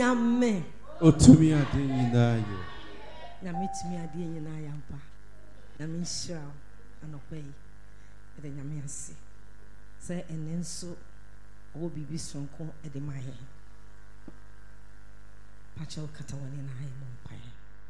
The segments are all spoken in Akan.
Amen. Otumi ade nyinaa ye. Na metumi ade nyinaa yampa. Na menhyira anɔpai. Ede nyame ase. Sɛ enenso wo bibi sonko ede maye. Pacho kata wani na ayi mompai.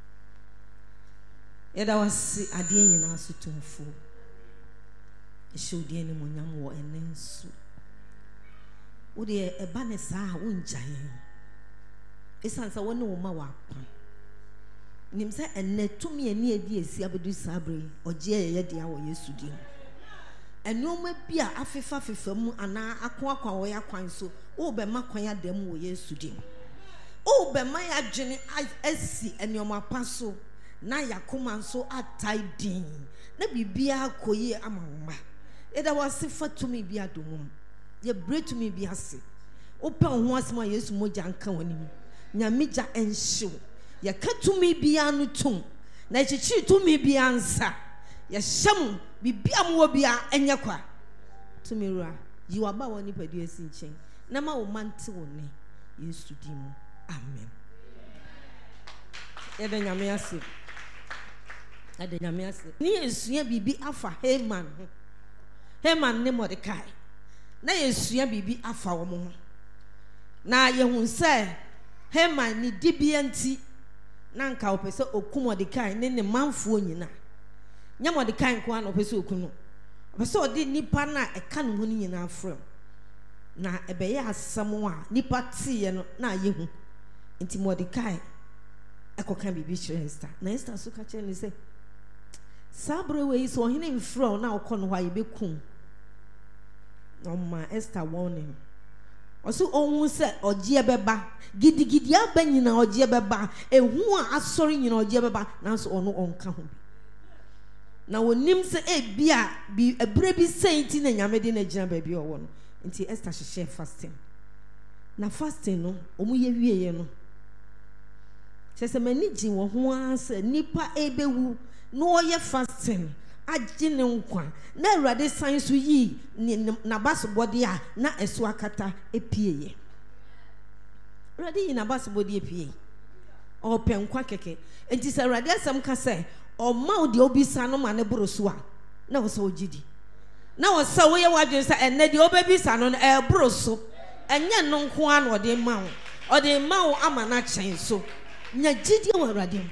Yeda wasi ade nyinaa so tumfo. Ehudi ene monyam wo enenso. Wo de eba ne saa wonjaye. Esansa wone wo ma wa pan. Nim se enne tumi ani edi esi abedu sabre oje ye de awo Yesu dim. Enoma bia afefa mu ana akwa wo ya kwan so wo be ma kwan adam wo Yesu dim. Wo be ma ya dwene asi enoma pa so na yakoma so atai din. Na bibia koyi amamma. Eda wase fatumi bia domum. Ye bretumi bia se. Wo pe ho asema Yesu moja anka wanim. Nyamija enshiw ya katumi bia no tum na echichi tumi bia nsa ya hyam bibia mo bia enye kwa tumi ra yi waba woni padu esi nchen na ma wo mante wo ne Yesu dim amen. Ede nyame ase ni esua bibi afa Haman ne Mordekai na esua bibi afa wo mo na ye hu se Haman ni dibianti na nka opese okum Mordekai ne manfo nyina nya Mordekai nko an opese okunu opese odi nipa na eka no ho nyina afrem na ebeye asam a nipa tie no na yehu nti Mordekai ekoka bibi kire Esther na Esther so ka kire ni se sabre we so hene mfro na okono hwa yebekum no ma Esther warning osu ohun se oje beba gidigidi aba nyina oje beba ehu a asori nyina oje beba nanso ono onka ho na wonim se bia bi ebre bi senti na nyame de na gina ba bi owo no nti Esther hye fasting na fasting no omu ye wieye no se mani gi wo ho ase nipa ebewu no oye fasting agine nkwa na Awurade san so yi na basobode a na eso akata epieye Awurade yi na basobode epie o penkwa keke enti se Awurade asem ka se o ma odi obisa no ma ne boroso a na wo se ogidi na wo se wo ye wadwen se enne de obebisa no e boroso enye no nko a na ode ma wo ama na chen so nya gidi wo Awurade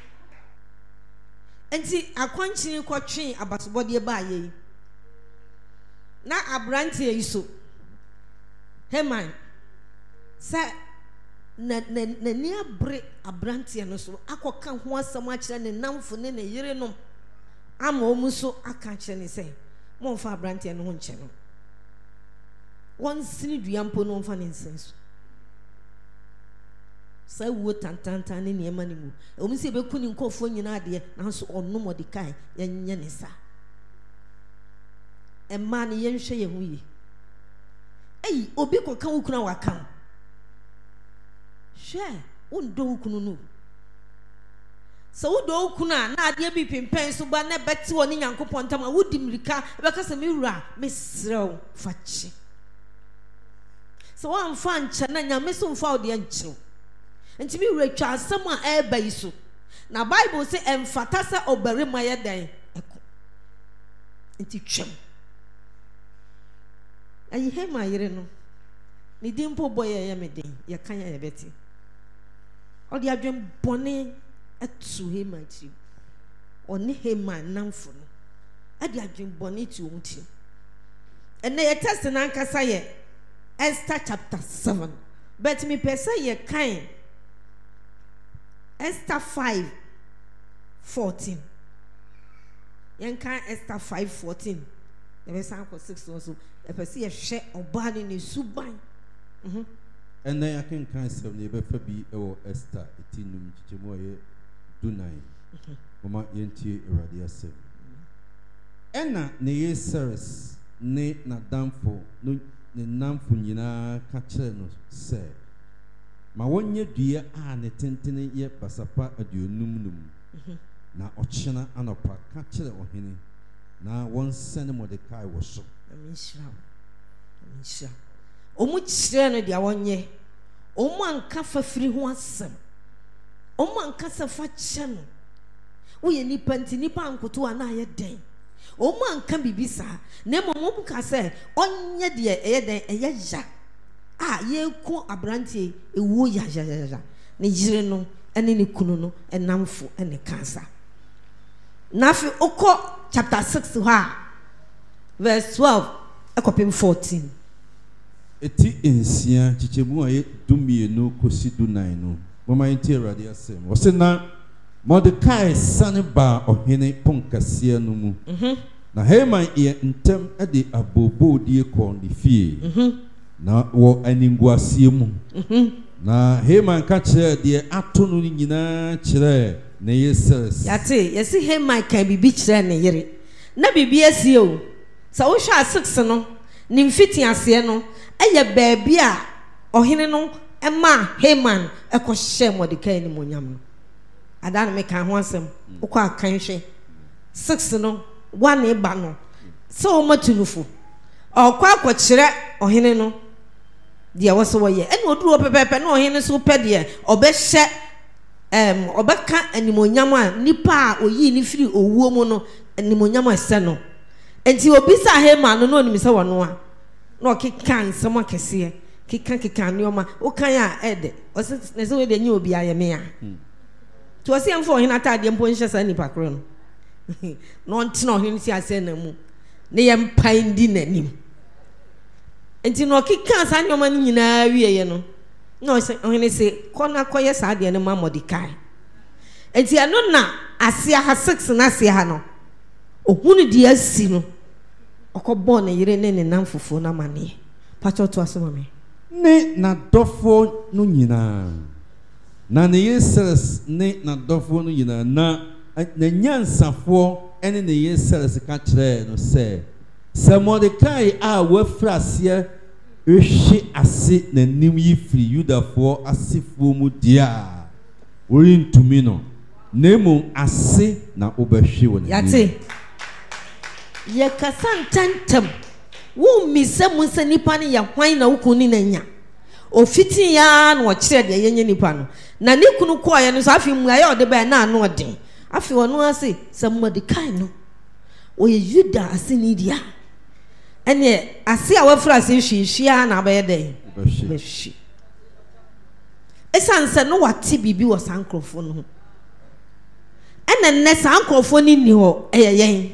enti akwanchini kwatwe abasobode ba ye na abrante yiso Haman sa na ni abre abrante no so akoka ho asam a kire ne namfo ne yire no ama omuso aka kire ne se mo fa abrante no ho nche no won sini duampo no fa ne nsenso sa wo tantanta ne niema ne mu omisi be kuni nkofo nyina ade nanso onno Mordekai yenye ne sa emma ne yenhwe ye hu yi obi koka wukuna wakan hwe wondo wukunu no so wodo wukuna na ade bi pimpen so ba na beti woni Nyankopon ntam a wodi mrika be ka se me wura mesrew fachi so wan fa nche na nyame so mfa ode nche nti mi retwa asem a eba yi so na Bible say emfata se obarima ye dan eko nti twem ayi Haman yire no ni dimpo boy ye meden ye kan ye beti odi adwen bone atu Haman ti oni Haman namfo no adi adwen bone ti o muti ene ye test na nkasa ye Esther chapter 7 but me pesa ye kan Esther 5:14 yen kan Esther 5:14 the verse 6 also e pese ye hwe oba ne suban And I can cancel never be or Esther, etinum chichemoye dunai. Mama yenti irradiation. Enna ne yeseres ne na damfo no ne namfo nyina ka kire no se ma wonye dua a ne tentene ye basapa aduonum na ochena anopa ka kire ohene na won sene Mordekai wo so omu chire no dia wonye omo anka fa firi ho asem omo anka se fa che no wo ye nipa nti nipa ankoto ana ye den omo anka bibisa na momom ka se onye de eye den eye ja ye ku abrantie ewo ya ne yire no ene ne kunu no enamfo ene kansa na fi okọ chapter 6 ha verse 12 ekopim 14 eti ensia chichemu aye dumienu kosi dunan no mama yenti Awurade asem wo se na Mordecai sane ba ohene ponkase no mu na Haman ye ntem ade abobo die ko ne fie na wo aninguasie mu na Haman ka kire de ato no nyina kire na yeses yate yesi Haman kan bibi kire ne yere na bibi asie o sa wo hwa 6 no ni mfiti ase no eye baabi a ohene no ema Haman ekohye Mordecai ni monyam no adan me kan ho asem ukọ akan hwe 6 no 1 eba no so matulufu okwa akọkire ohene no de woso wo ye ene oduru pepepe na ohene so pede obehye obeka animonyam a nipa a oyi ni firi owuo mu no animonyam ase no enti obisa Haman no oni mise wono a na okeka nsem akese keka nioma okan a ede ose ne se we de nyi obi ayeme a to ose amfo ohene atade mpo nhye sa nipa kro no no ntino ohene si ase na mu ne yem pan di nanim enti no keka sa nioma ni nyina wieye no no ohene se kona koye sa de ne ma Mordecai enti ano na asia ha 6 na asia ha no ohunu di asi no okobo na yire ne namfofo na mane pacho to asoma me ne na dofo no nyina na ne yeses ne na dofo no nyina na nyansafo ene ne yeses ka kire no se Mordecai a wafrasie ehwe ase nanim yi firi Yudafo asefo mu dia orintumi no nemu ase na obehwe wona yate ye kasantantem wo mise munse nipa ne ya hwan na wukuni na nya ofiti ya na okire de yenye nipa no na ne kunu ko ya no so afi mu aye ode ba na anu ode afi wono ase Mordecai no oye Yuda ase ni dia ene ase a wafra ase hwehwia na ba ye den behwi esanse no wate bibi wo sankrofo no ene ne sankrofo ni ho eyeyen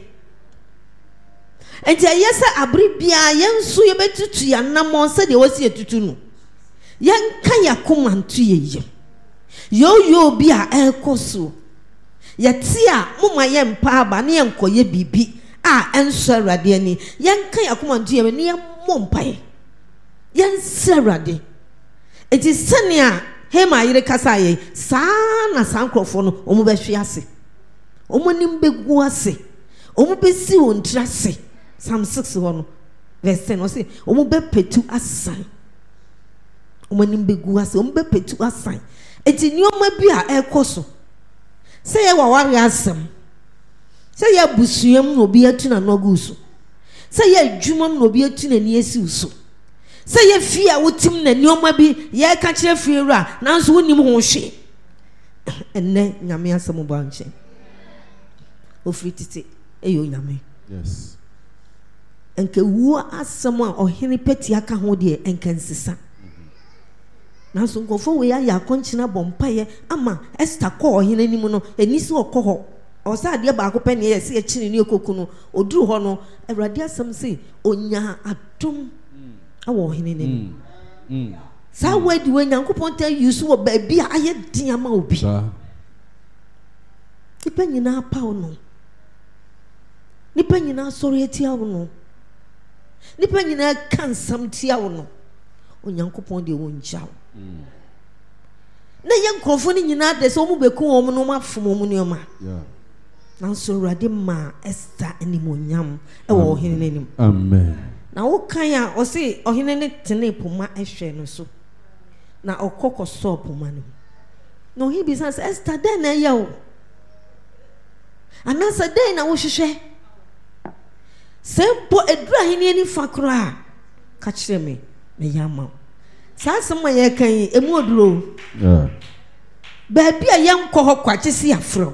enti ayese abribia yensu yebetutu ya namon se de wosi etutu no yenka yakoma ntu yeye yo bi a ekoso yeti a moma ye mpa aba ne yenkoye bibi a enso Awurade ani yenka yakoma ntu ye ne yemmompai yense Awurade enti sene a Haman yire kasa ye saa na sankrofo no omu behwe ase omu nim begu ase omu besi ontrase Psalm 6 1 verse 10 say omu be petu asan omu nim begu ase omu be petu asan enti nioma bi a ekoso se ye waware asem se ye busuam no bi atu na noguso se ye adwumam no bi atu na ni esi uso se ye fi a wotim na nioma bi ye ka kire fi ewura nanso wonim ho hwe enne nyame asem bo anche ofri titi eyo nyame yes enke wu asem a ohene peti aka ho de enke nsisa nanso nkofo we ya akonchina bompaye ama Esther ko ohene nimu no enisi okoho osa de ba akopɛ ne yesi ekini ne ekoku no oduru ho no Awurade asem se onya adom awo ohene ne sa wedi we nyankopɔn ta yusu wo ba bi aye din ama obi nipa nyina pa no nipa nyina sori etia wo no nipa nyina kansam tia wo no onyankopɔn de wo nchaw na yankrofo ni nyina de so mu beku wo mu no mafom wo mu ne ma nanso Awurade ma Esther animonyam e wo ohene nanim amen na wo kan a o se ohene ne tene poma ehwe no so na okoko so poma no no he be sans Esther den na yawo anasa den na wo hwehwe sempo edura hene ni fakro a ka kire me yama Saa asɛm a yɛka yi emu oduro. Baabi a yɛnkɔ hɔ kwakye si afrɛ.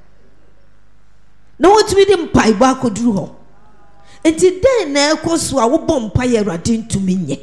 Na wotumi de mpaebɔ akɔduru hɔ. Enti den na ɛkɔ so a wobɔ mpaeɛ Awurade ntumi nyɛ.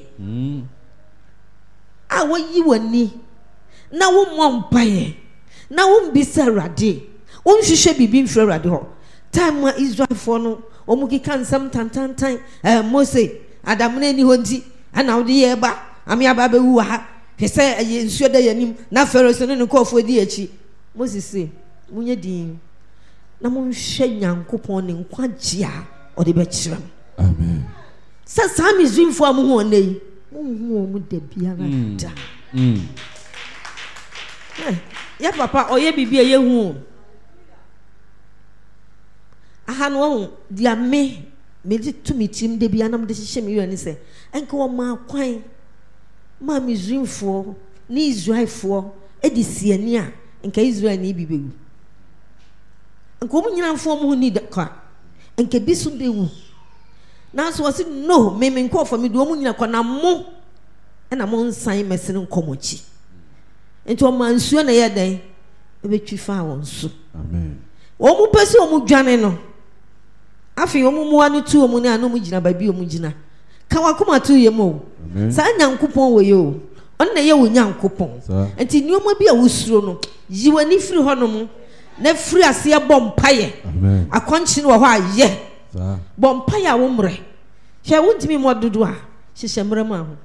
A woyi w'ani na wommɔ mpaeɛ na wombisa Awurade. Wonhwehwɛ biribi mfrɛ Awurade hɔ. Time a Israelfoɔ no omu kika nsɛm tantantan Mose Adam na ni hɔ nti ana wode yɛ ba ame aba bɛwu wa ha hwɛ sɛ ɛyɛ nsuo da yɛnim na Pharaoh so ne nkɔfoɔ di akyi. Moses se munye din na monhwɛ Nyankopɔn ne nkwagye a ɔde bɛkyerɛ m. Amen. Sɛ saa Misraimfoɔ a mo ho ɔnɛ yi mo ho mo da biara da. Ya papa ɔyɛ bibi a yɛhu. Aha no ho dia me di to me tim de bia na me de hyehyɛ me yɛne sɛ enka wo ma kwan ma Misraimfoɔ ni Israelfoɔ edi siani a enka Israel ni bi bewu. Enka wo nyinamfoɔ mo ni da ka enka bi so bewu. Na so wasi no me nkɔ for me do mo nyina kɔ na mo na mo nsan mesene nkɔmɔchi. Enti o ma nsuo na yɛ dan ebetwi fa wɔn so. Amen. O mu pese o mu dwane no. Afi o mu mu anu tu o mu ne anu mu gina baabi o mu gina. Ka wakoma tu ye mo. Sa Nyankopɔn wo ye o. On na ye wo Nyankopɔn. Enti nioma bi a wosuro no, yi wani firi hɔ no mu. Na firi ase bɔ mpaye. Amen. Akɔnchi no wɔ hɔ ayɛ. Sa. Bɔ mpaye a wo mre. Hwɛ wo ntimi mo dodo a, hyehyɛ mre ma ho.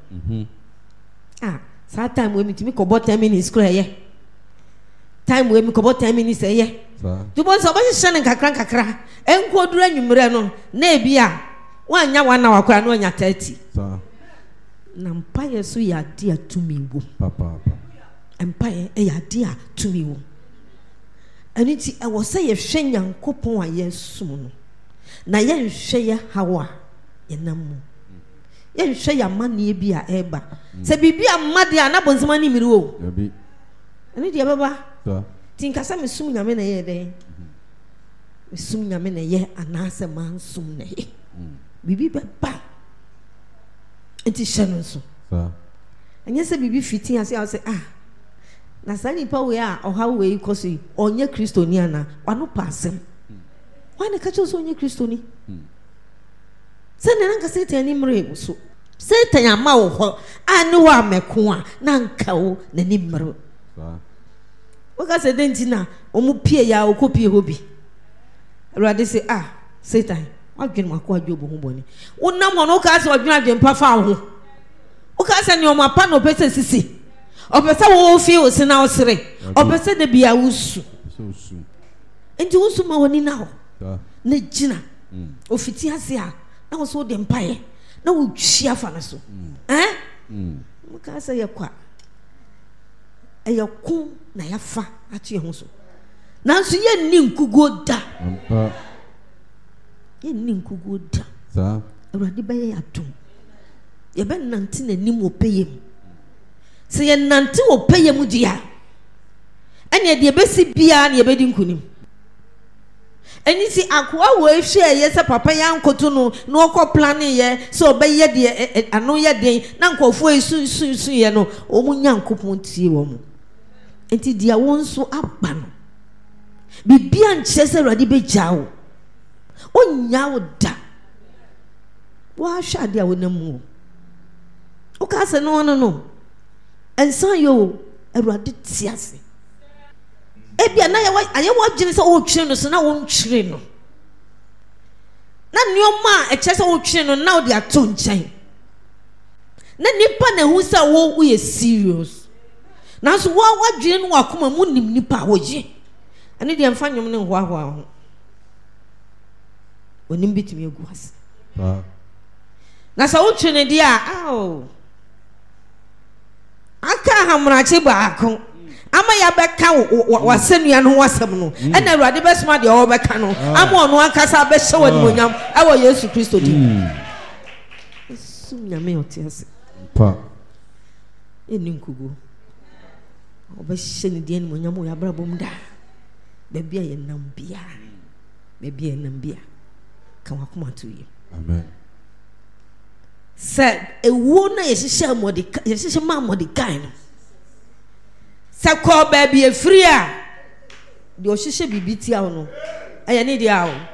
Sa time we mitimi kɔbɔ 10 minutes kura ye. Time we mi kɔbɔ 10 minutes ye. Du bon so ba hyehyɛ ne kakra. Enko dura nwumre no, na ebia wanya wana wakora no anya 30. Sa. Na mpaye so ya ade atumi wo. Papa. Mpaye e ya ade atumi wo. Aniti e wo se ye hwɛ Nyankopɔn a yesum no. Na ye nhwɛ ye hawa ye namu. Ye nhwɛ ya mane bi a eba. Se bibi amade a na bonsema ni miri wo. Abi. Ani de baba. Sa. Tinkasa mesum nyame na ye den. Mesum nyame na ye anase mansum na ye. Bibi beba. Enti hye no so. Sa. Anya se bibi fiti ase a say na sa nipa we a oha we kosi onye kristoni ana wano pasem. Why na kacho so onye kristoni? Se ne nanka Satan ni mre so. Satan ama wo ho ane wa meko a na nka wo na ni mre. Sa. Waka se denti na omu pie ya okopie hobi. Awurade se Satan wadwen mako adwobo ho boni. Wonam hono ka se wadwen adwempa fa ho. Woka se ne omapa no pese sisi. Opese wo fi o se na osere. Opese de bia wusu. Enti wusu ma woni na ho. Na gina. Ofiti ase a na wo so de mpaye. Na wo twia fa na so. Woka se ye kwa. Eyako na yafa atu ye ho so. Nanso ye nni nkugo da. Ye nni nkugo da. Sa. Awurade baye atom. Ye be nante na nim opeyem. Se ye nante opeyem dia. Ene de be si bia na ye be di nkunim. Eni si akwa wo ehwe ye se papa ya nkoto no na okọ plan ye so obeye de ano ye den na nkofo esunsun ye no omu Nyankopon tie wo mu. Enti dia won so aba no. Bibia nche se Awurade be jawo. Onya wo da. Wa hwa de a wonamu. O ka se no. Ensan yo Awurade tiase. Ebia na aye wo gine se o twire no so na wo ntwire no. Na nioma e che se wo twire no na wo de ato nchen. Na nipa na hu se wo ye serious. Na so wo wadwire no akoma mu nim nipa wo je. Ane de mfa nwom ne hoahoa ho. Onim bitimi egu ase. Na sa wo twire ne dia aka hamrache baako. Ama ya beka wasenua no wasem no ena Awurade besoma de o beka no ama ono akasa be hye wani monyam awo Yesu Kristo di sum nyame otiase pa eni nkugo o be hye ne de ni monyam o ya brabom da bebia ye nam bia ka wakoma to yi. Amen. se ewu na yehihye Mordecai yehihye ma Mordecai no se ko ba bi efiri a de o hihye bibiti awo no eye ne dia awo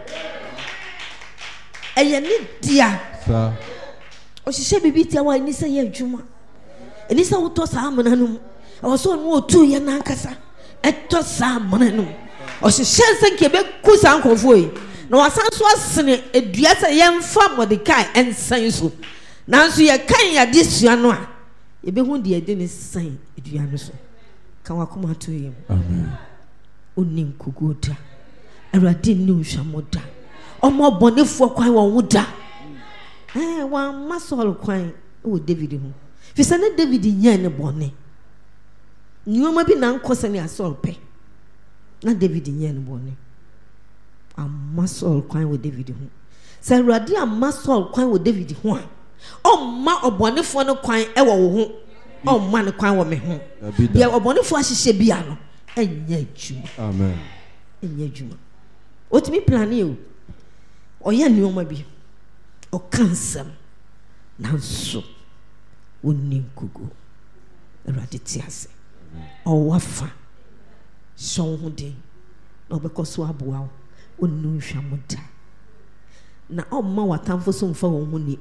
eye ne dia sa o hihye bibiti awo ni se ye adwuma eni se wo to sa amana no o so no otu ye na nkasa eto sa amana no o hihye se nke be ku sa nkofo yi na wasan so asene edua se ye mfa Mordecai ensan so nanso ye kan ya disua no a ye be hu de ede ne san edua no so kan wakoma to yim amen onim kugoda awrade ni nhwamoda omo bonefo kwan won woda wa masol kwan wo David hu fi se ne David nya ne bone nyoma bi na nkose ne asol pe na David nya ne bone amasol kwan wo David hu se awrade amasol kwan wo David hu a omma obonefo ne kwan e wo wo hu omma ne kwan wo me hu bia obonefo ahihye bia no enya adwuma amen enya adwuma otimi plan e o oya nioma bi o kansam nanso wonni kugo awrade tiase o wafa so hu de na obekoso aboa onnu hwamoda na omma watamfo so mfa won hu ni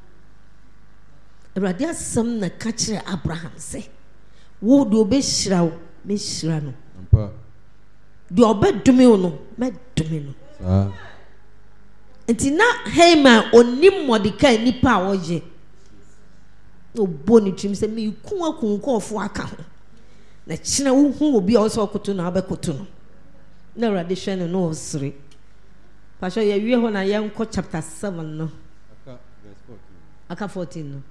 awrade asem na ka kire Abraham se wo do obehira wo me hira no ampa de obedumi wo no me dumi no sa ntina Haman onim Mordecai nipa a woje no boni twim se me ku akunkofo aka ho na kina wo hu obi a wo so koto na abekoto no na awrade hwe no osre pasho ye wie ho na ye nko chapter 7 no aka 14 no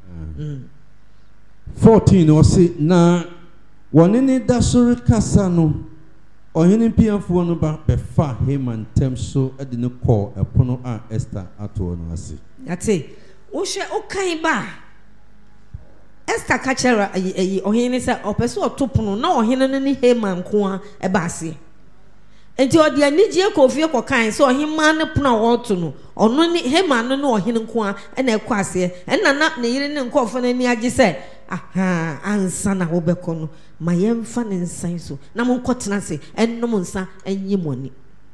14 o se na wonene dasori kasa no ohene pianfo no ba befa Haman tem so ade ne call epono a Esther ato no ase ate wo hwe o kan ba Esther ka kere ohene se opeso otopono na ohene no ne Haman ko a e ba ase enti odi anigye kofie kokan so ohima ne pono a woto no ono ne Haman no ohene ko a e na ekɔ ase e na ne yire ne nkɔfo na ni age se aha ansa na wo bɛkɔ no ma yɛmfa ne nsan so na mo nkɔtena se ennom nsa enyi moni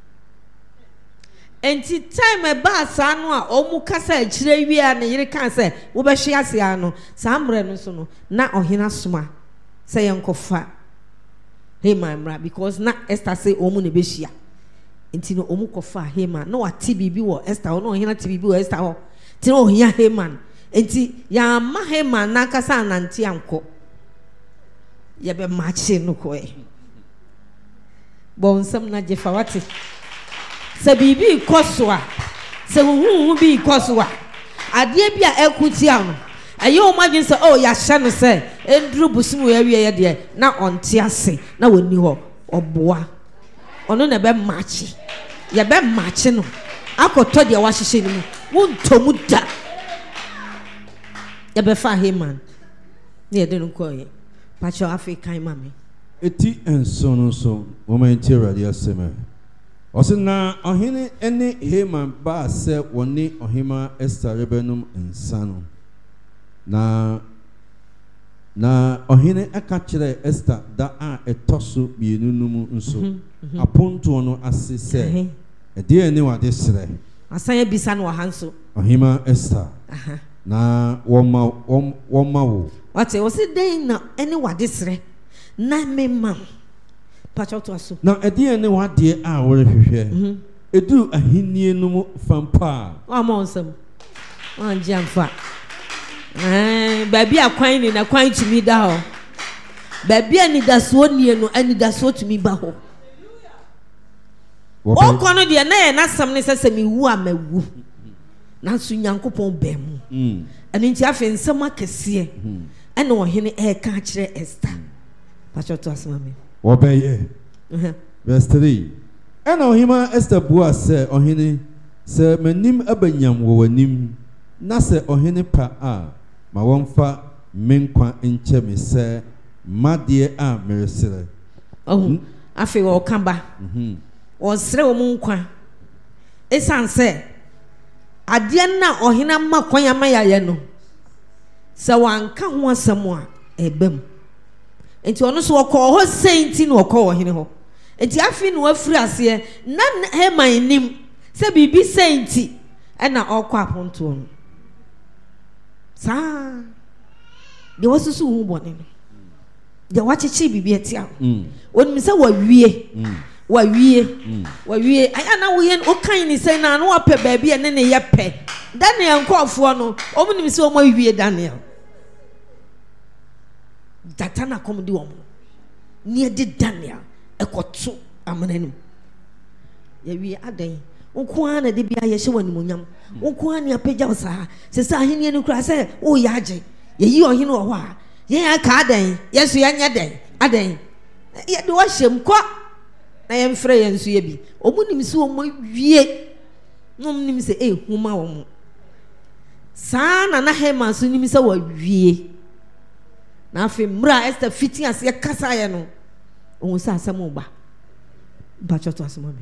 enti time ba sa no a omu kasa akire wi a ne yire kan se wo bɛhwe ase a no sa mre no so no na ohina soma se yɛnkɔfa Haman mra because na Esther say omu ne behia enti no omu kɔfa Haman na wate bibi wo Esther no ohina te bibi wo Esther ho ti no ohia Haman enti ya ma Haman na kasa anante anko ye be machi no ko e bon sam na jefa wate se bibi koswa se hu bi koswa ade bi a ekuti am aye o magin se o ya hye no se enduru busum ya wie ye de na onte ase na woni ho oboa ono na be machi ye be machi no akoto de wa hyehye ni mu wontomu da ye be fa Haman ne de no ko ye pacho African mame eti enso no so woman ti radio asema osina ohene ene Haman ba se woni ohima Esther rebenum nsano na ohene aka kire Esther da a etoso bienu num nso aponto no ase se ede ene wade sere asanya bisa no hanso ohima Esther na woma wo wate wo se den na ene wade sere na mema pacho to aso na ede ene wade a wo rehwehwe edu ahinie num fampa wa ma onsam wan jamfa baby akwan ni na kwan tumi da ho baby ani da so nie no ani da so tumi ba ho o kono de na ye na sam ne sese mi wu amawu na so nyankopon bem ani nti afi nsam akese ene ohene e ka kire Esther pacho to asema me wo be ye verse 3 ene ohima Esther bua se ohene se manim abanyam wo wanim na se ohene pa a ma wonfa menkwa enche me se madie a meresere afi wo kamba wo sere wo munkwa esan se ade na ohena makwan ama yaye no sɛ wanka ho asɛm a ɛbɛm enti ɔno so ɔkɔ hɔ senti na ɔkɔ wɔ hene hɔ enti afi no afiri aseɛ na Haman nim sɛ biribi senti ɛna ɔkɔ apontoɔ no saa deɛ wasusu ho bɔne no deɛ wakyekye biribi atia onim sɛ wawie aya na woyɛ okan ni sɛ na no apɛ baabi ene ne yɛ pɛ Daniel nkɔfoɔ no ɔmo nim sɛ ɔmo awie Daniel data na kom di ɔmo ne di Daniel ɛkɔto amananum yɛwie adan nkoa na de bia yɛhyɛ wɔ nimonyam nkoa ne apagya wo saa sɛ sɛ ahene no kura sɛ o yɛ agye yɛyi ɔhene wɔ hɔ a yɛn aka adan yɛso yɛnyɛ dan adan yɛde wɔhyɛ mkɔ na yɛmfrɛ yɛn nso yɛ bi ɔmo nim sɛ ɔmo wie no nim sɛ huma wɔn saa na Haman so nim sɛ wawie na afei mmra Esther fiti ase kasa yɛ no ɔmo sɛ asɛm ɔba bachɔto asɛm ɔbɛ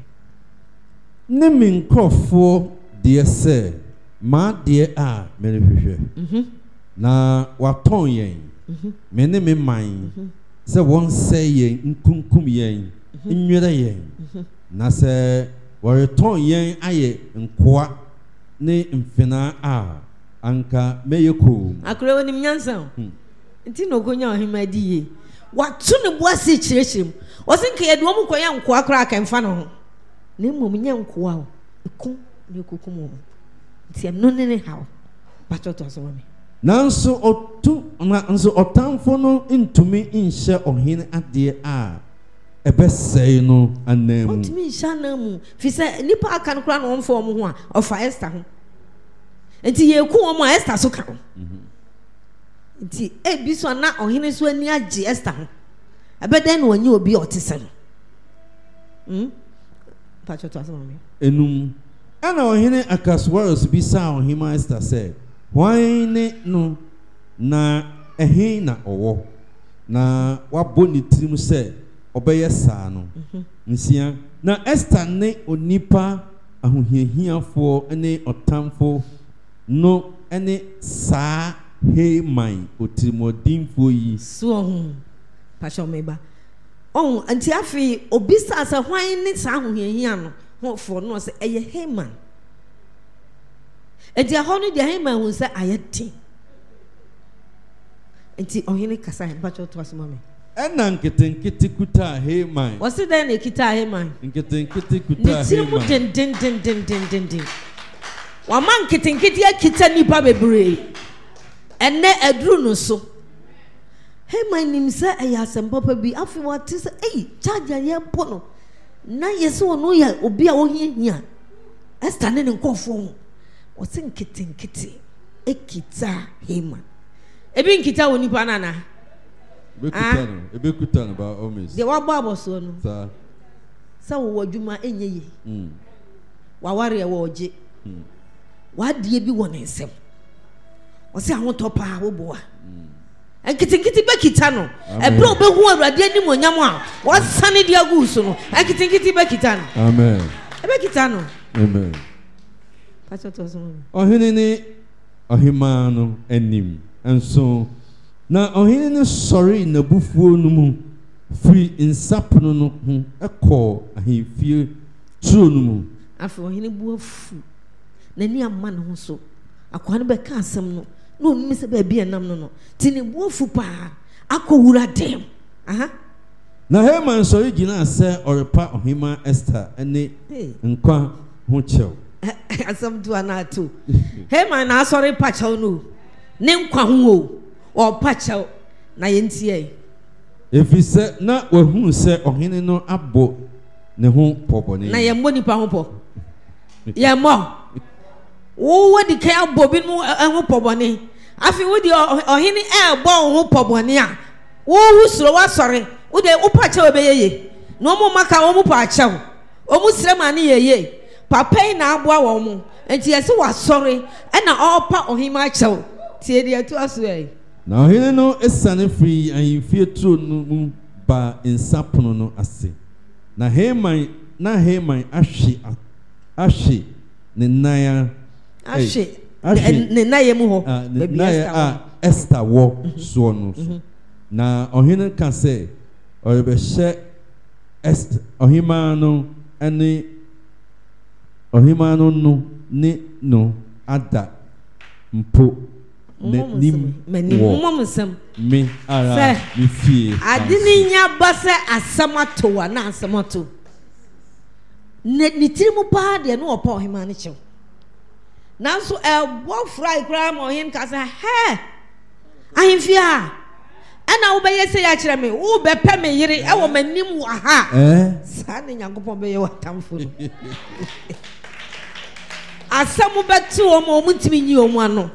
ne me nkurɔfoɔ deɛ sɛ maa deɛ a merehwehwɛ na watɔn yɛn me ne me man sɛ wɔn sɛ yɛn nkunkum yɛn nnwere yɛn na sɛ wɔretɔn yɛn ayɛ nkoa ne mfena a anka mɛyɛ koom akora wonim nyansa nti na okonya ɔhema di ye watu ne boase kyerɛkyerɛ mu ɔse nka yɛde wɔn kɔyɛ nkoa kora akamfa no ho na mmom nyɛ nkoa o ɛko ne kokum wɔn nti ɛno ne haw bachɔto asɔm me nanso ɔtamfo no ntumi nhyɛ ɔhene adeɛ a ɛbɛsɛe no anan mu ɔntumi nhyɛ anan mu fi sɛ nipa aka no kora na ɔmfa wɔn ho a ɔfa Esther ho nti yɛku wɔn a Esther so ka ho nti ebi so na ɔhene so ani agye Esther ho ɛbɛdan na wɔnyɛ obi a ɔte sɛ no bachɔto asɛm me enum ɛna ɔhene Akaswaros bisa ɔhema Esther sɛ hwan ne no na ɛhe na ɔwɔ na wabɔ ne tirim sɛ ɔbɛyɛ saa no nsia na Esther ne onipa ahohiahiafoɔ ne ɔtamfo no ne saa Haman otirimɔdinfoɔ yi so ɔho pasha meba ɔho anti afi obisa sɛ hwan ne saa ahohiahia no hofo no sɛ ɛyɛ Haman enti ahɔ no deɛ Haman hu sɛ ayɛ ten enti ɔhene kasa bachɔ to asoma me ɛna nketenkete kuta Haman wɔsi dɛn na kita Haman nketenkete kuta Haman ne tiri mu den wama nketenkete akita nipa bebree ɛnɛ aduru no so Haman nim sɛ ɛyɛ asɛm papa bi afi wɔte sɛ charge yɛ bɔ no na yɛsɛ ɔno yɛ obi a ɔhiahia Esther ne nkɔfoɔ ho wɔsi nketenkete ekita Haman ebi nkita wɔ nipa nana ebekuta no ba almost de wabɔ abɔsoɔ no sa sɛ wɔ adwuma enye ye waware wɔ ogye wadie bi wɔ ne nsɛm ɔsɛ ahotɔ paa woboa nketenkete bɛkita no ɛbrɛ obɛhu Awurade anim onyam a wɔsane de agu so no nketenkete bɛkita no amen ɛbɛkita no amen ɔhene ne ɔhema no anim nso na ɔhene no sɔre n'abufuo no mu firi nsapono no ho ɛkɔɔ ahemfie turo no mu afei ɔhene bu afu n'ani amma ne ho so akwa no bɛka asɛm no na ɔnim sɛ baabi ɛnam no nti ne bu afu paa akɔ wura dɛm na Haman sɔre gyina sɛ ɔrepa ɔhema Esther ne nkwa ho kyɛw asɛm to anato Haman na asɔre pa kyɛw no ne nkwa ho o ɔpa kyɛw na yɛntie ɛfiri sɛ na wahunu sɛ ɔhene no abɔ ne ho pɔbɔne na yɛmmɔ nipa ho pɔ yɛmmɔ wo di kan abɔ bi no ho pɔbɔne afi wo di ɔhene ɛbɔ ho pɔbɔne a wo suro wasɔre wo de wo pa kyɛw bɛyɛ na ɔmo maka ɔmo pa kyɛw ɔmo srɛ ma ne yɛyɛ papa yi na aboa wɔn mo nti yɛsɛ wasɔre ɛna ɔpa ɔhema kyɛw tie deɛ to aso yi na ɔhene no esane firi ahemfie turo no mu ba nsapono no ase na Haman ahwe ne nan ne nan yɛ mu hɔ ne nan a Esther wo so no so na ohene ka say oyebehye Esther ohima no ene ohima no no ni no ada mpo nim me ara mi fie adini nya base asamato wa na asamato ni tirimu pa de no opa ohima ne chew nanso wo fry kra mo hin ka say he ahimfia ana wo beye se ya kire me wo be pe me yire e wo manim wa ha sa ne nyankopon beye watamfo no asamu betu o mo mutimi nyi o mu ano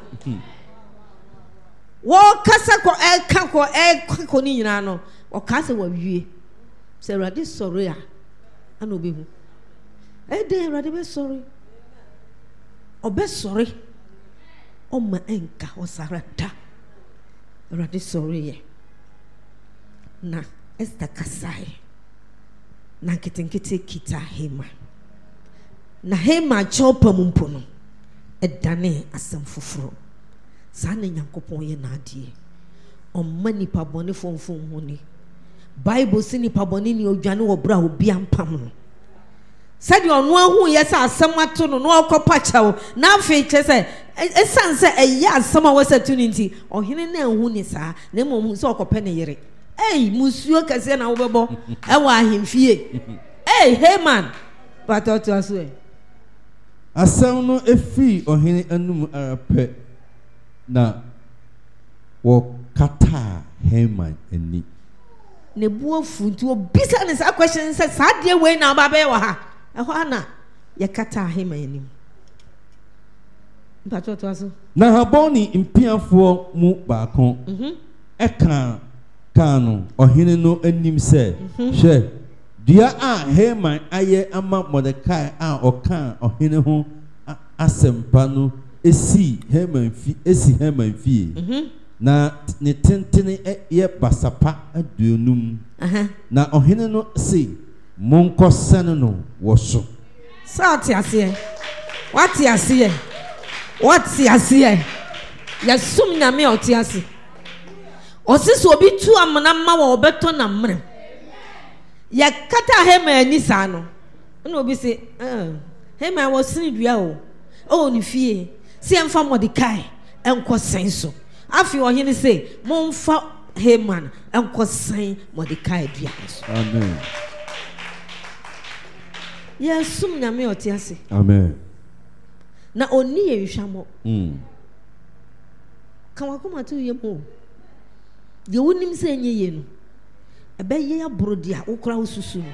wo kasa ko ko ni nyina no o kasa wa wie se rade sorry a ana obehu de rade be sorry obe sorry o ma enka o sarata rade sorry ye na Esther kasai na kitenkete kita Hema na Hema chopa mumpo no edane asem foforo sa na nyankopon ye na adie omma nipa bone fonfon ho ni Bible si nipa bone ni odwane wo bra obi ampam no sadi onu ahu ye sa asem ato no no okopa chawo na afi che se esan se eya asem a wasatu ni nti ohene na ahu ni sa na mom se okopa ne yire musuo kase na wo bebo e wa ahemfie Haman patoto aso asem no efi ohene anum arape na wo kata Haman ani ne buo funtu obisa ne sa question say sa de we na ba be wa ha e ho ana ye kata Haman ani patoto aso na haboni impiafo mu baako eka kanu ohene no anim se hwe dia a Haman aye ama Mordekai a oka ohene ho asempa no esi Haman fi na ne tentene ye basapa aduonum na ohene no se monkosene no wo so sati ase wati ase ya sum na me oti ase osisi obi tu amana ma wo beto na mre ya kata Haman ni sa no na obi se Haman wo sini dua o ni fie se emfa Mordekai enko sen so afi ohene se momfa Haman enko sen Mordekai dua so amen ya sum na me oti ase amen na oni ye hwamo kan wakoma to ye mo de wonim se enye ye no ebe ye abrodi a wokra wosusu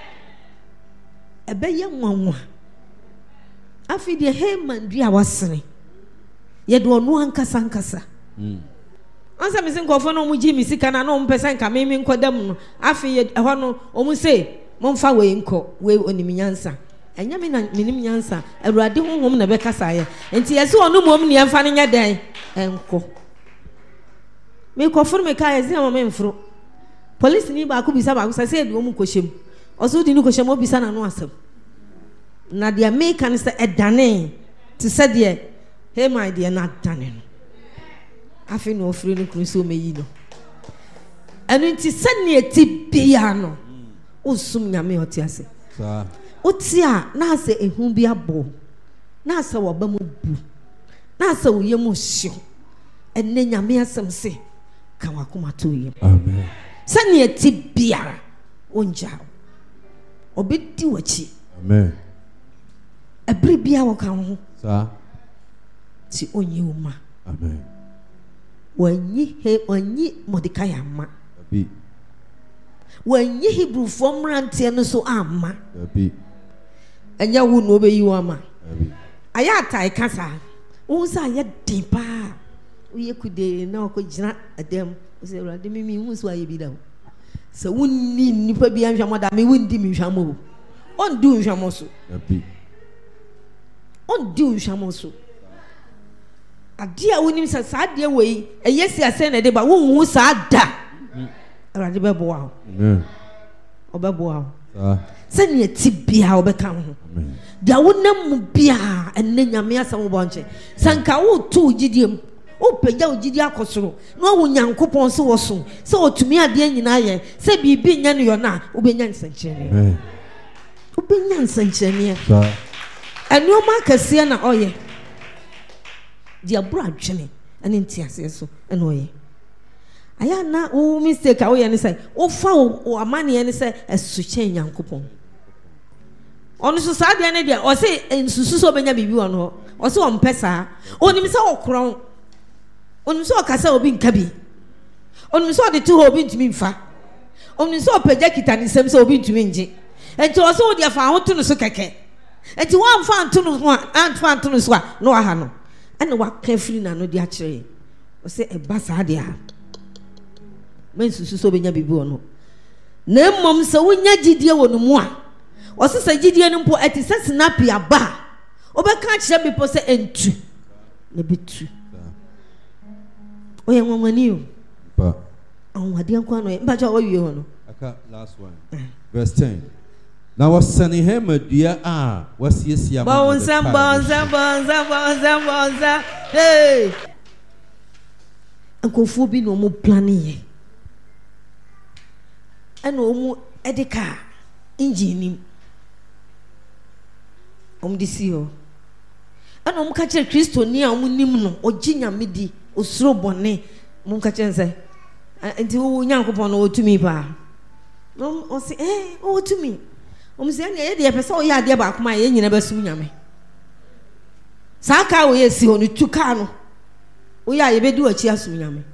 ebe ye nwanwa afi de Haman dua wasene ye de onu ankasa ansa mi sin kofo no mu ji mi sika na no mpesa nka me nkodam no afi ye ho no omu se momfa we nko we onimnyansa enya me na minim nyansa awurade honhom na be kasa ye enti yesi onu mom ne emfa ne nya dan enko me kofo me ka ye zi am me mfro police ni ba ko bisa ba ko se de omu kohyem oso di ni kohyem obisa na no asem na de me kan se edane ti se de Haman de na dane no afi no ofri no kruso meyi no enu nti se ne eti bia no osum nyame oti ase sa otia na ase ehun bi abo na ase wo ba mu bu na ase wo yemu hyo enne nyame asem se ka wakoma to yem amen se ne eti bia onja obedi wachi amen ebri bia wo kan ho sa ti onyi uma amen wanyi Mordekai ama abi wanyi Hebrew form rantie no so ama abi enya wo no obeyi wo ama abi aya atai kasa wo sa ya din pa uye kude na okogina adem o se rade mimi hu so aye bi da se wonni nipa bi anhwamo da me wondi mi hwamo on du nhwamo so abi on du nhwamo so adia wonim sa saade wei eyesi ase na de ba wonhu saada rade bebo wa amen obebo wa sa se ne tibia obeka ho amen da wonam bia enne nyame asam bo nche sanka wo tu gidiem o pagya ogidi akosoro no wo Nyankopon se wo so se otumi ade nyina ye se bibi nya ne yo na obenya nsankyerene obenya nsankyerene enioma kase na oye dia bro adwene ene ntiase so ene oye aya na o mistake awo ye ne say o fa o amane ye ne say esu kyen Nyankopon onu so sa de ne de o se ensusu so benya bibi wo no o se o mpesa onim se okron onim se o kasa obi nka bi onim se o de tu obi ntumi mfa onim se o pagya kita ne sem se obi ntumi nje enti o se o de fa ho to no so keke enti wo amfa nto no ho amfa nto no so a no aha no ene wa ka firi na no de a kire o se e ba sa de a mensusu so benya bibi wo no na mmom se wonya gidie wo no mu a o se sa gidie no mpo eti se snapi aba obeka kire bipo se entu na bitu oye nwamani o ba anwade anko no mba ja owie ho no aka last one verse 10 na wasani hema dua a wasiesia bonza hey ankofu bi no mo planning ye eno mo edika engine disi o eno mo ka kire Kristo ni a mo nim no oginyame di osuro bone mo ka kire nse enti wo Nyankopon no otumi ba no o se otumi se na ye de pese o ya de ba kuma ye nyina basum nyame saka wo ye si ho no tuka no o ya ye bedu achi asum nyame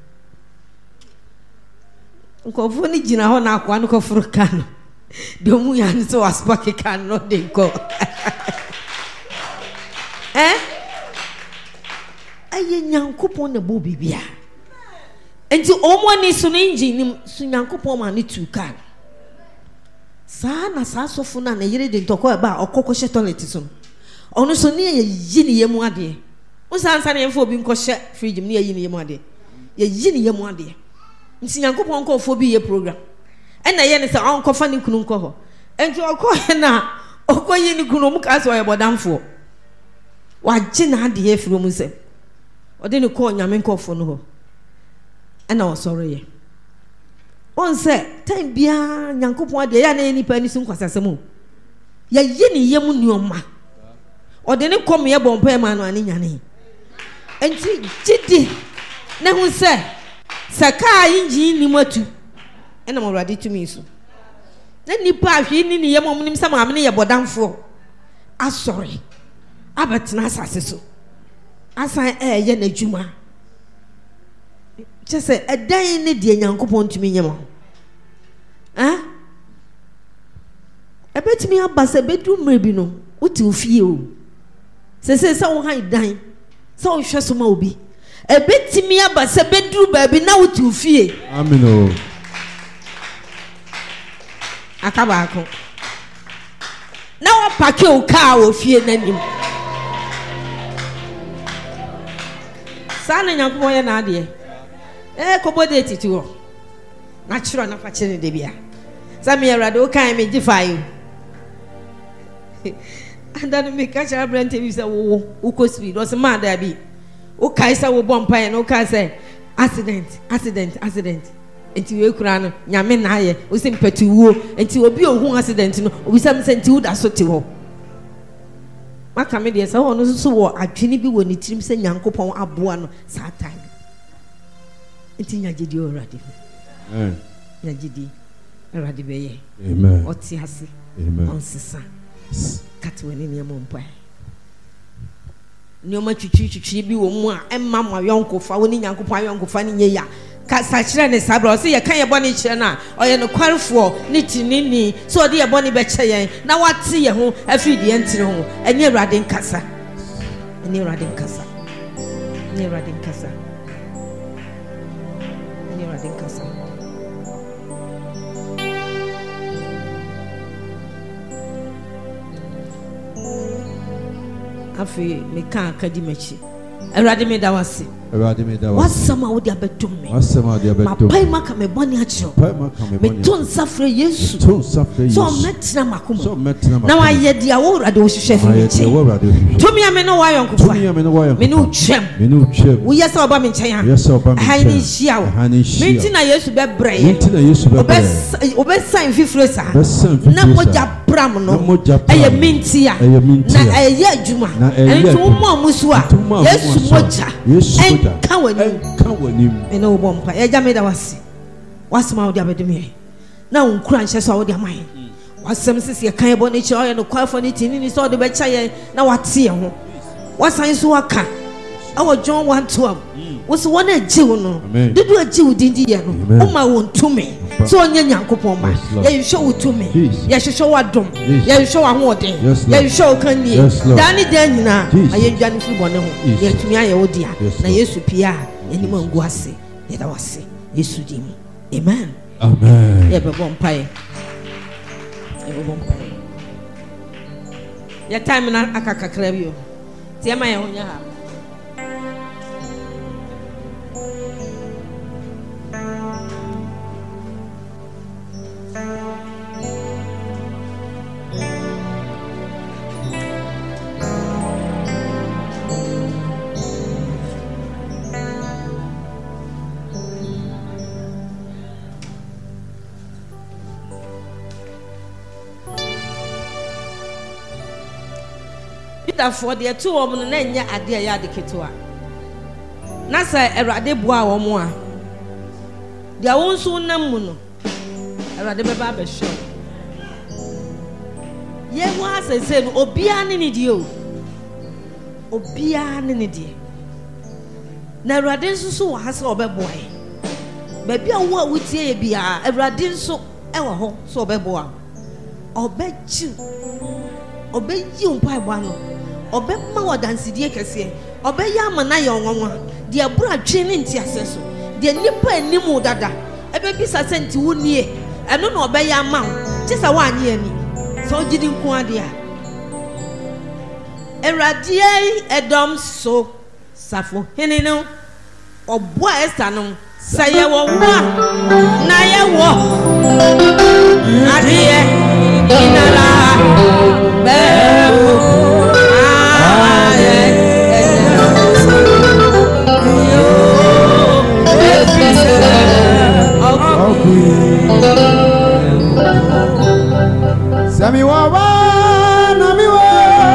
nko fo ni gina ho na akwa no ko furu kan do mu ya ni so aspake kan no de ko aye Nyankopon na bo bibia enti omo ni so ni engine su Nyankopon ma ni tuka sa na sa sofo na yire de ntoko ba okoko hye toilet so ono so ne ye yini yemu ade o sansa na yemfo obi nko hye fridge ne ye yini yemu ade ye yini yemu ade nti Nyankopon ko ofo bi ye program ena ye ne sa onko fa ne kunu nko ho enti okọ na okoyi ne kunu mu ka so ye bodamfo wa gye na ade ye firo mu se ode ne ko nyame nko ofo no ho ena osoro ye on se time bia Nyankopon ade ya na nipa ni sun kwasasem ya yini yemu nioma ode ne kom ye bompa ma no ani nyane enti gidi ne hu se saka inji ni matu ena mo rade tumi so na nipa ahwe ni ne yemu nim sama amene ye bodamfo asori abetina asase so asan ye na djuma chese edan ne de Nyankopon tumi nyema ebetimi abase bedu mrebi no uti ofie o sese wo han dan se wo hwe so ma obi ebetimi abase bedu baabi na uti ofie amen o akaba ako na wa pake o ka ofie nanim sana Nyankopon ye na ade kobode titi wo na chiro na fa chire de bia sami erade o kan me gifayo andanu me ka cha brante bi se wo ko speed o se ma da bi o kai sa wo bompa ye no ka se accident enti we kura no nyame na aye o se mpati wo enti obi ohun accident no obi sam se enti wo da so ti ho maka me de se ho no so wo adwene bi wo ni tirim se Nyankopon aboa no sa time enti nya gidi o rade nya gidi rade be ye amen oti ase amen on sisa katwe ni mo mpa ni o ma twitwi bi wo mu a emma mo yonkofa woni Nyankopon yonkofa ni nye ya ka sa kire ne sabra o se ye kan ye boni kire na o ye no kwarfo ni tinini so de ye boni be che yen na wate ye ho afiri de entire ho enye rade nkasa afi me kan akadi machi erade me da wase wasama wo dia bedum me ma pai maka me boni achiro me ton safre yesu so metina makoma na wa ye dia wo rade wo hwehwe fi me to me ame no wa yonkofa me no twem wo yesa oba me nchen ha ni hia wo mentina yesu be breye obesan fifure sa na moja bram no eye mintia na eye adwuma ento wo mo amusu a yesu moja enka wani me no bompa e ja me da wasema wo dia bedeme na unkura nche so wo dia man wasem sisi e kan ebo ni che oye no kwafo ni tini ni so de be cha ye na wate ye ho wasan so waka awo John 1:12 wosi wona agiw no dedu agiw dindi ye no o ma won tumi so onye nyankopon ma ye hwe wo tumi ye hwehwe wadom ye hwehwe wa hoden ye hwehwe okanie dani dan nyina aye dwane fu bone ho ye tumi aye wodia na Yesu pia ye ni mangu ase ye da wase Yesu dim amen ye be bompai ya time na akakakra bio tie ma ye honya ha for the two women na nya ade ya de ketewa na sa Awurade boa wo mo a dia wonso nam mu no Awurade be ba show ye wo asese no obia ne ne die o obia ne ne die na Awurade nso so wo hase obeboa e ba bia wo a wutie ye bia Awurade nso e wo ho so obeboa obechi obeyi umpa bo ano obemma wadansidie kese obeya amana ye onwonwa de abura twe ne ntiase so de nipa animu dada ebe bisa senti wonie eno na obeya ama wo tisa wa anye ani so gidi nko ade a Awurade edom so safo hene no obo esta no saye wo wa na ye wo ade inala be Sami wa na mi wa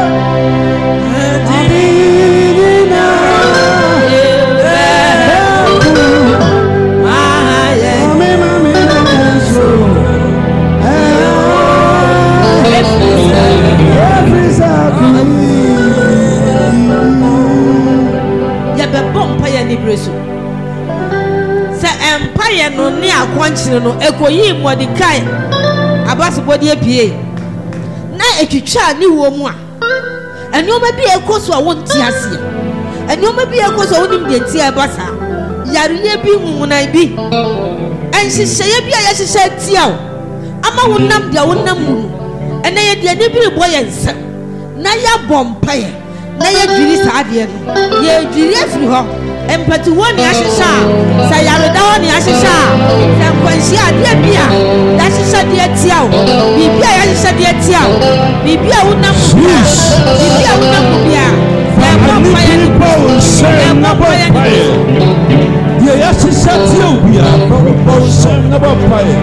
empire no ni akwanchire no ekoyi Mordekai abasibodi epie na etwitwa ni wo mu a enioma bi ekoso a wonti ase enioma bi ekoso wonim de ti abasa yareye bi humunan bi enhyehyeye bi a yehyehyɛ tia wo ama wonam de wonam mu ene ye de ne bi bo ye nsa na ya bompaye na ye dwiri saade no ye dwiri afiri ho empati woni ahyehya sa yareda woni ahyehya sa kwanhyi ade bia da hyehya de tia wo bibia ya hyehya de tia wo bibia wonam bibia wonam bia ya bompaye ni bo se na bompaye ye ya hyehya tia wo bia bo se na bompaye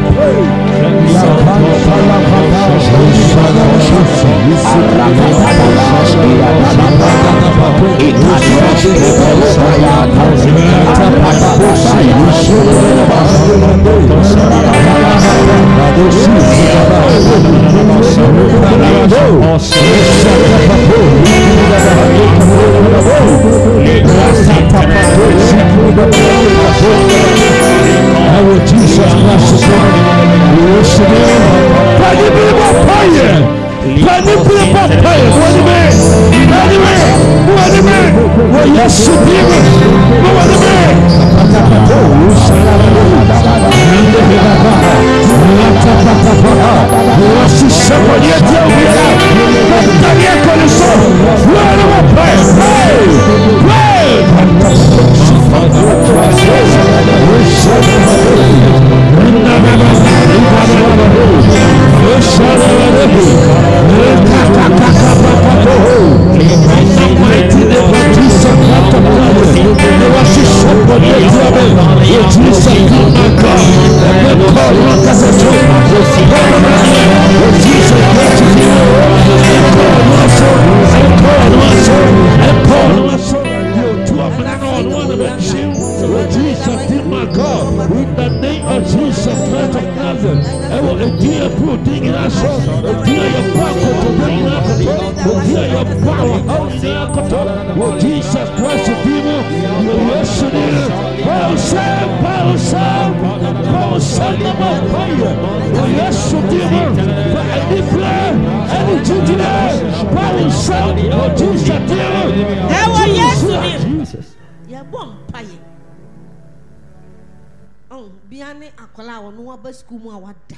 Biane akola ono waba school mu awada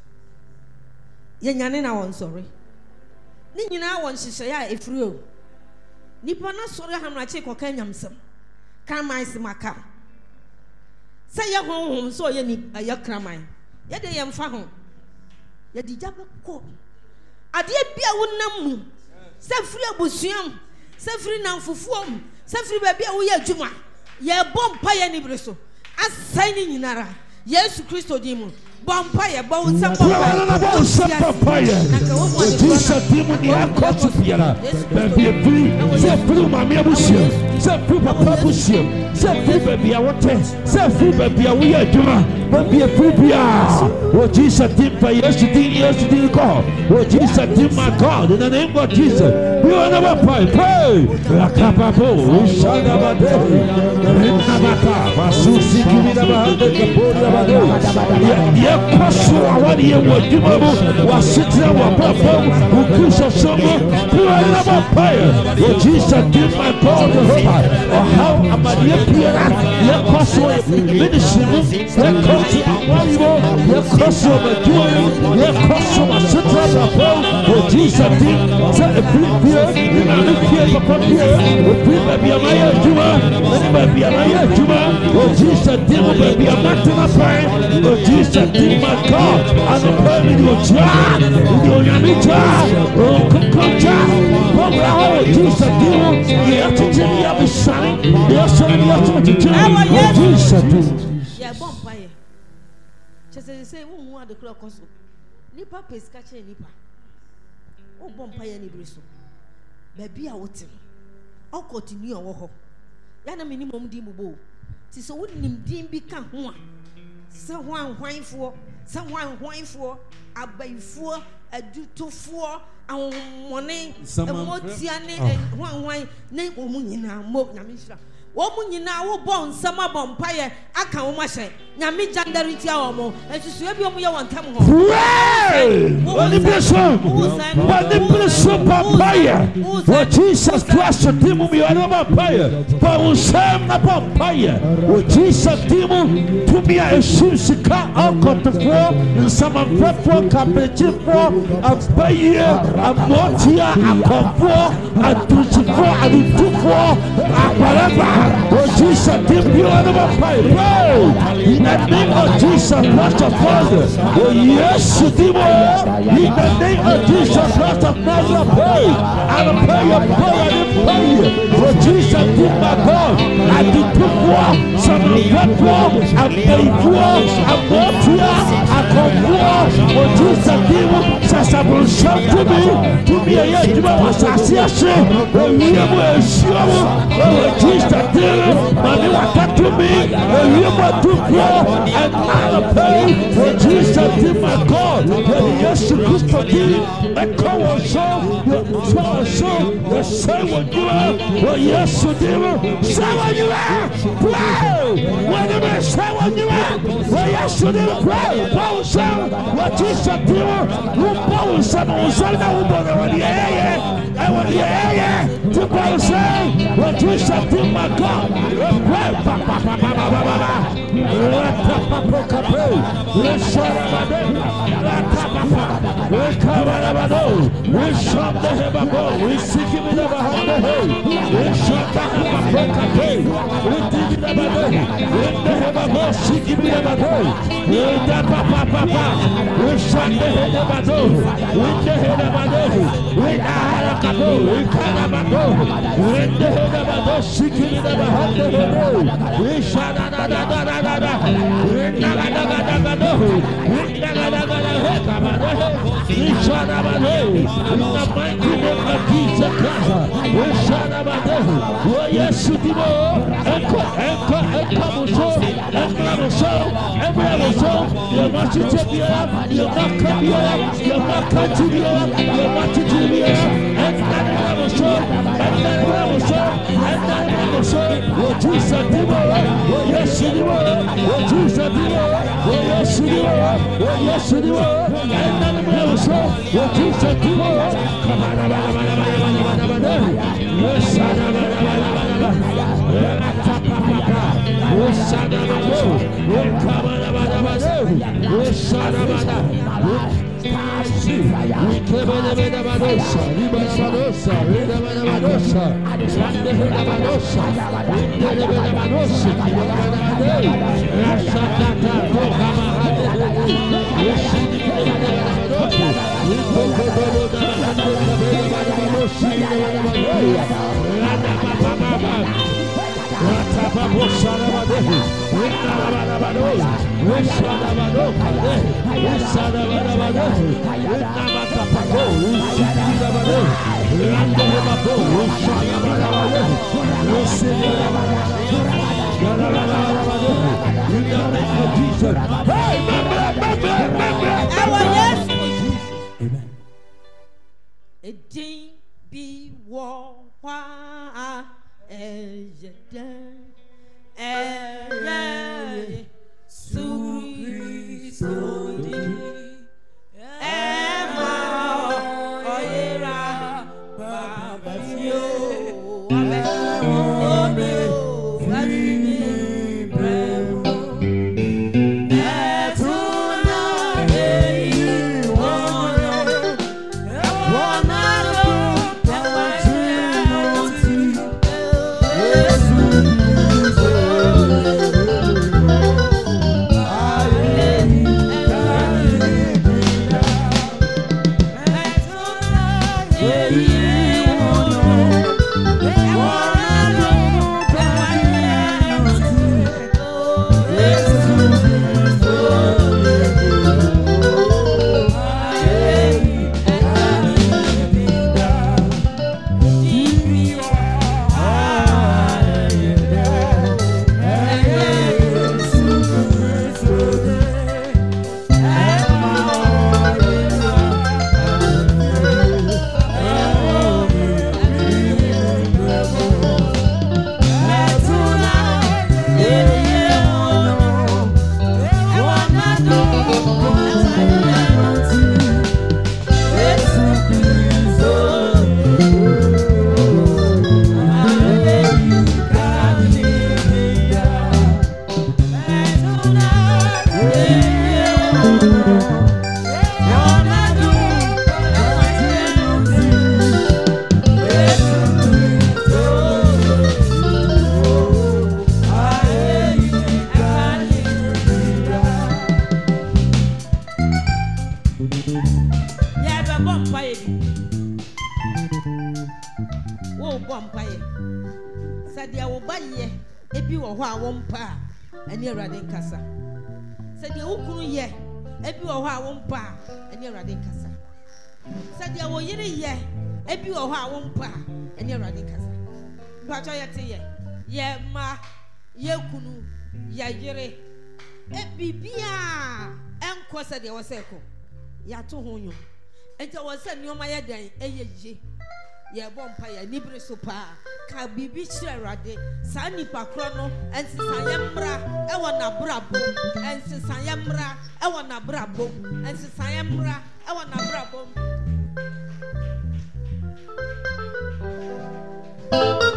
ye nyane na won sori ni nyina won hihye ya efiri o nipa na sori hamrache koka nyamsam kraman simaka se ye honhom so ye ni ye kraman ye de ye mfa ho ye di jabe ko ade bia wonam mu se firi abusuam se firi namfufuom se firi ba bia wo ye adwuma ye bompa ye ni breso asai ni nyinara Yesu Kristo dimu bompa ye bo nsamba bompa ye Jesus dimu ni akotu fiara baby free se free mama abusia se free papa abusia se free baby awote se free baby awo ye adwuma baby free bia oh Jesus dimu pa Yesu dimu ko oh Jesus dimu my God in the name of Jesus we will never pray rakapabo shadabade nabata basusi kibida bahande kapori ye kwaso awadi ye wodumabo wasitira wapapa ukusha somo kuana mapaya o Jesus give my God the hope or how amadiye piera ye kwaso medicine ye kwaso awalibo ye kwaso maduo ye kwaso wasitira wapapa o Jesus give say every na pie papa pie o pie bia maya juma na bia maya juma o Jesus give bia matana pai o Jesus give my God and the permit you try you yamita o konja o Jesus give you to tell you be shine you shine you to tell Jesus ya bompa ye chese say wo ade kro koso nipa peska che nipa o bompa ye ni breso ba bia wote o continue wo ho ya na minimum di mubo ti so wonim din bi ka ho a se hwanhwanfo se hwanhwanfo abaifo adutofo awomone emotia ne hwanhwan ne omunyina mo na mishra wo munyina wo bon sama bompa ye aka wo mahye nyame jandariti a wo mo ensusu bi wo ye wontam ho Only blessing papaya. Oh Jesus Christ, Timu mi aroma papaya. Pa usam na papaya. Oh Jesus Timu tumia esusika akotofo nsama fefo kapechifo apaya amotia akofo atusifo adutufo aparaba. Oh Jesus Timu mi aroma papaya. In the name of Jesus Christ of Nazareth. Oh yes Timu. In the name of Jesus Christ of Nazareth, pray. I pray your prayer and pray. For Jesus did my God. I did two more. Some of the four. I paid four. I bought here. I come four. For Jesus did. Says I will shout to me a year. Was I see a shame? Oh, you were sure. Oh, Jesus did. Money was to me. Oh, you were too poor. And I pray. For Jesus did my God. Yes, Christo did. The cover show, the show, the same what you are. Oh, yes, you did. Say what you are. Pray. Whatever, say what you are. Oh, yes, you did. Pray. Paul said, what Jesus did. Who Paul said, who said that we don't already. ɛwɔ yɛyɛ ti kɔ sɛ wɔtu hyɛte ma God ɛpɛ papapapapapa ɛtapapakape ɛsɔrabade ɛtapapa ɛkabarabado ɛsɔmde hebabo ɛsikimide bahande ɛsɔta hebapakape ɛdibidabade ɛnde hebabo sikimidabade ɛtapapapapa ɛsɔmde hebado ɛnde hebado ɛdaharakado ɛkarabado ɛnde hebado sikimide bahande ɛsɔdadadadadada ɛdagadagadagadado ɛdagadagadagadado ɛsɔdabade in the mighty name of Jesus Christ ɛsɔdabade oh yes dimo ɛkɔmuso ɛmramuso ɛmramuso yɛmatete biara yɛmaka biara yɛmakati biara yɛmatete biara ɛnaniramuso ɛnaniramuso ɛnaniramuso oh Jesus dimo oh yes dimo oh Jesus dimo oh yes dimo oh yes dimo ɛnaniramuso oh Jesus dimo Edin bi wo wa ejeden eye suri sodi ema oyera baba fio abe ome fami bremo etuna ei Sadia wo baye ebi wo ho a wo mpa ani Awurade nkasa. Sadia wo kunu ye ebi wo ho a wo mpa ani Awurade nkasa. Sadia wo yire ye ebi wo ho a wo mpa ani Awurade nkasa. Mpacho ye ye ma ye kunu ya yire bibia enko sadia wo seko ya to ho nyo. Enti wo se nioma ye dan eye ye bompa ya nibre so pa ka bibi kire Awurade sa nipa kro no ensisa ye mra e wona brabo ensisa ye mra e wona brabo ensisa ye mra e wona brabo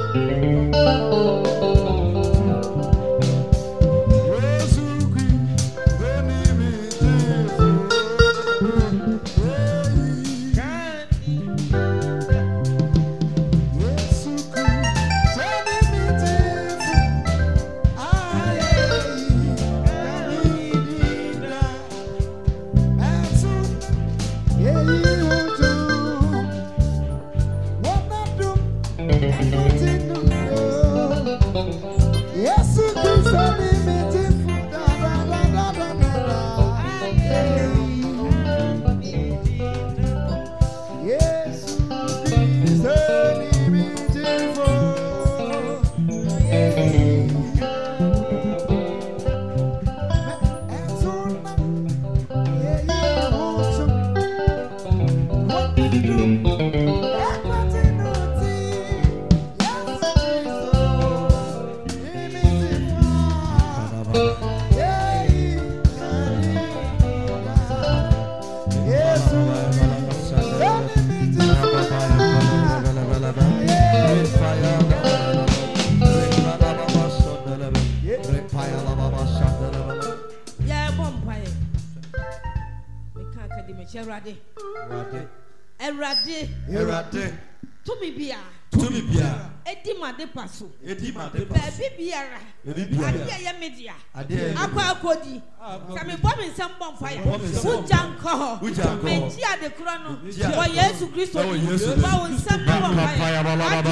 Erade. Tumi bia. Edi made paso. Baby biara. Ade ya media. Akwa akodi. Sami bomi nsam bom fire. Ujanko. Meji ade kro no. Wo Yesu Kristo. Ba won nsam bom fire.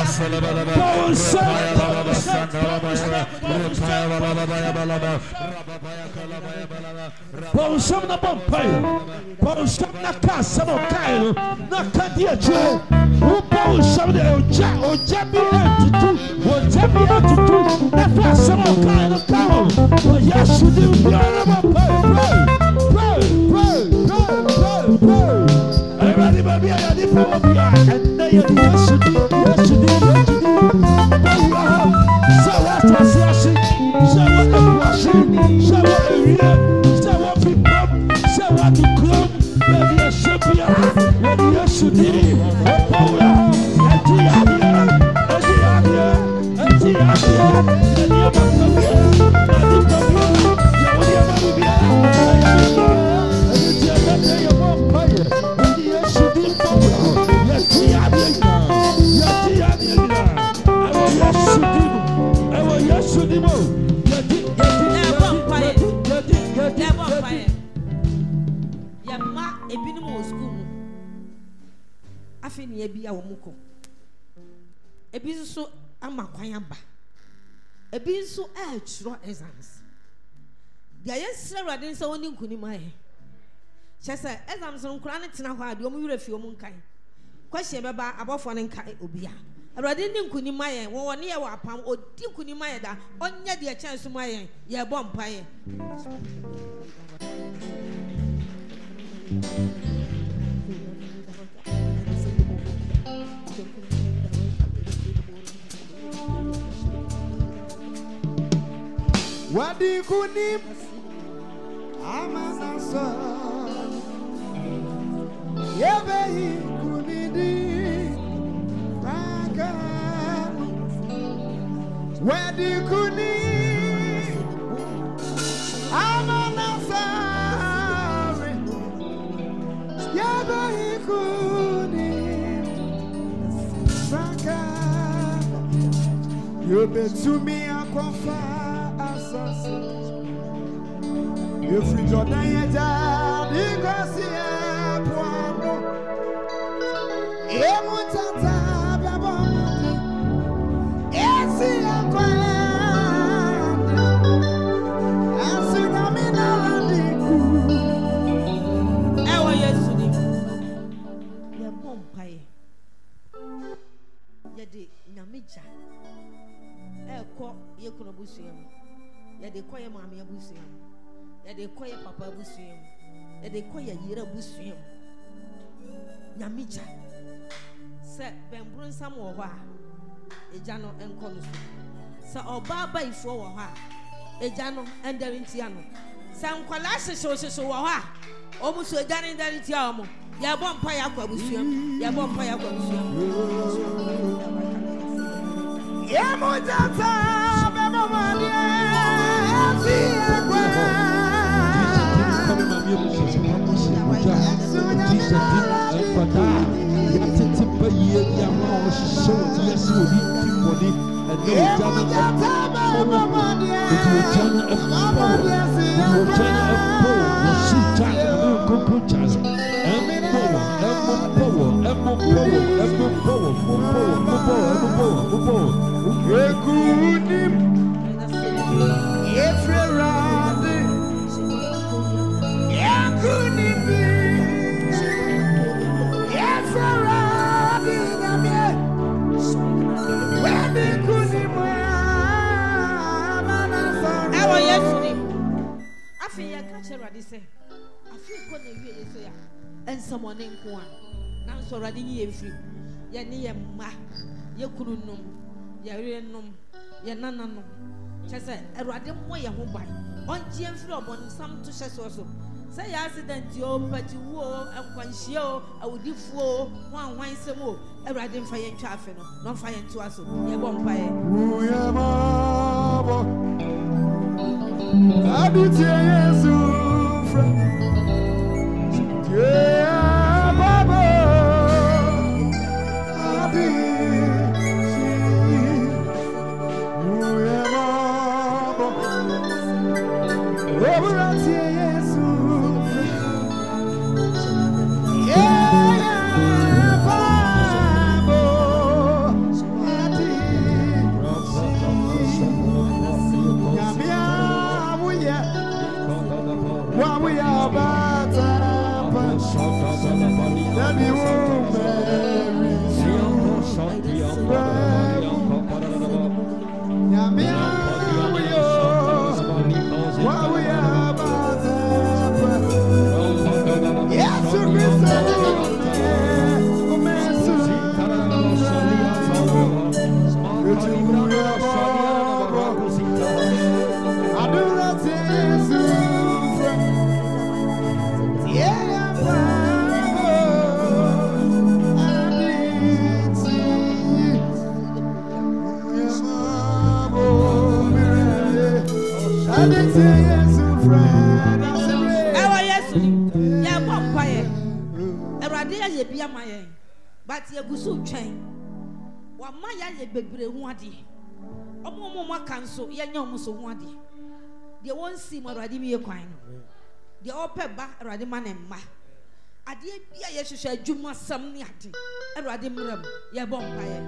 Bonsam na bom fire. Bonsam na casa no caio. Na cadia tio. O bonsam de oja bi atutu. Oja bi atutu. Na casa no caio no carro. O Yesu de biara bom pray. Everybody baby I dey for bia. And they Yesu de. Sawa tasiasi. Sawa ebuasi. Sawa ewie. Sawa people. Sawa the club. Baby I should be when Yesu de. Power. Afeni ebi a womuko ebi nso amakwan aba ebi nso a chiro exams dia yesra rade nso woni nkuni mai chese exams nkura ne tena ho ade omu wura fi omu nkan kwahye beba abofo ne nkan obia rade ne nkuni mai wo woni ye wa apam odi nkuni mai da onye de chance mai ye bo mpaye Wadi kunim amanasa Yebehi kunidi Raka Wadi kunim amanasa Yebehi kunim Raka Yobetumi akwafa You free Jordan ya di gracia puano e mutata babamati esi akwa asina minaladiku ewa Yesu ni ya bompaye ya de nyamija eko yekuno busuem ya de koye maame abusuem ya de koye papa abusuem ya de koye yira abusuem nyamija se bembrun sam wo ho a eja no enko no se oba ba ifo wo ho a eja no endarinti ano se nkwala hyehye wo ho a omu so eja no endarinti a omu ya bompa ya kwa abusuem ya bompa ya kwa abusuem And someone in Kwan. Now, so riding ye free. Ye near ma, ye couldn't know, ye real nom, ye nana nom. Chessa, a radim way a mobile. On GM flop on some to chess also. Say accident, yo, but you wore and one show, I would do four, one wine some more. A riding fire traffic, not fire to us. Ye won't buy it. I did say yeah, Baba. But ye go so train. Wa ma ya ye bebre hu ade. Omo mo kanso ye nya omo so hu ade. De won si mo Awurade mi ye kwan no. De ope ba Awurade ma ne mma. Ade bia ye hwehwe adwuma sam ne ade. Awurade mram ye bo mpa ye.